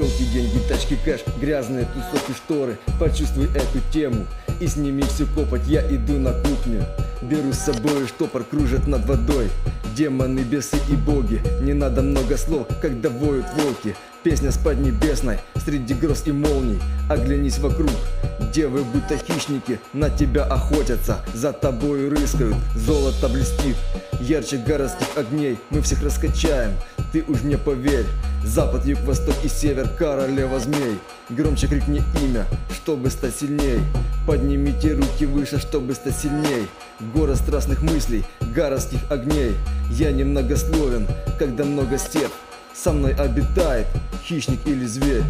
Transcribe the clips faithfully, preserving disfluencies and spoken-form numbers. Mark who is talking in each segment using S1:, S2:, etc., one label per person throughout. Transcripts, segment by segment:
S1: Челки, деньги, тачки, кэш, грязные тусовки, шторы. Почувствуй эту тему и сними всю копоть. Я иду на кухню, беру с собой штопор, кружат над водой демоны, бесы и боги. Не надо много слов, когда воют волки. Песня с поднебесной, среди гроз и молний. Оглянись вокруг, девы будто хищники на тебя охотятся, за тобою рыскают, золото блестит ярче городских огней. Мы всех раскачаем, ты уж не поверь. Запад, юг, восток и север, королева змей. Громче крикни имя, чтобы стать сильней. Поднимите руки выше, чтобы стать сильней. Город страстных мыслей, городских огней. Я немногословен, когда много стерв со мной обитает хищник или зверь.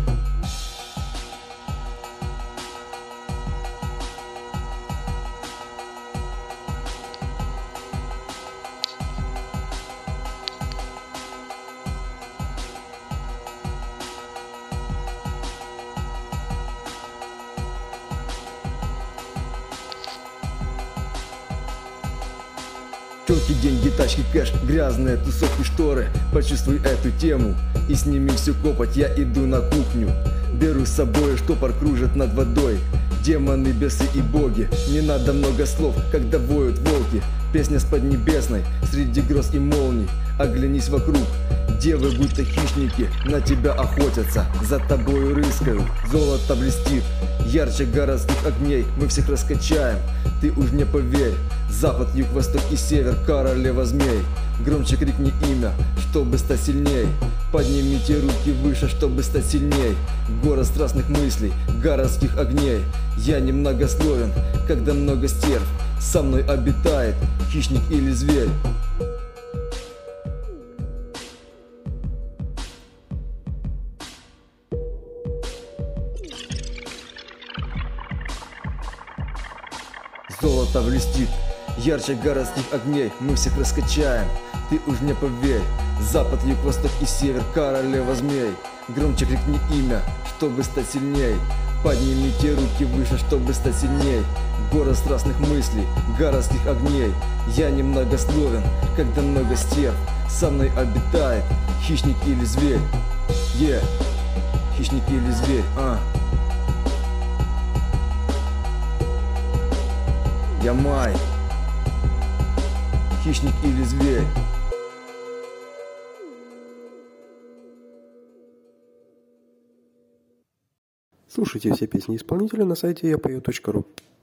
S1: Челки, деньги, тачки, кэш, грязные тусовки, шторы. Почувствуй эту тему и сними всю копоть. Я иду на кухню, беру с собой штопор, кружат над водой демоны, бесы и боги. Не надо много слов, когда воют волки. Песня с поднебесной, среди гроз и молний. Оглянись вокруг, девы будто хищники на тебя охотятся, за тобою рыскают, золото блестит ярче городских огней. Мы всех раскачаем, ты уж не поверь. Запад, юг, восток и север, королева змей. Громче крикни имя, чтобы стать сильней. Поднимите руки выше, чтобы стать сильней. Город страстных мыслей, городских огней. Я немногословен, когда много стерв со мной обитает хищник или зверь. Золото блестит ярче городских огней. Мы всех раскачаем, ты уж не поверь. Запад, юг, восток и север, королева змей. Громче крикни имя, чтобы стать сильней. Поднимите руки выше, чтобы стать сильней. Город страстных мыслей, городских огней. Я немногословен, когда много стерв со мной обитает хищник или зверь. Е, yeah. Хищник или зверь, а Я май, хищник или зверь.
S2: Слушайте все песни исполнителя на сайте я пою точка ру.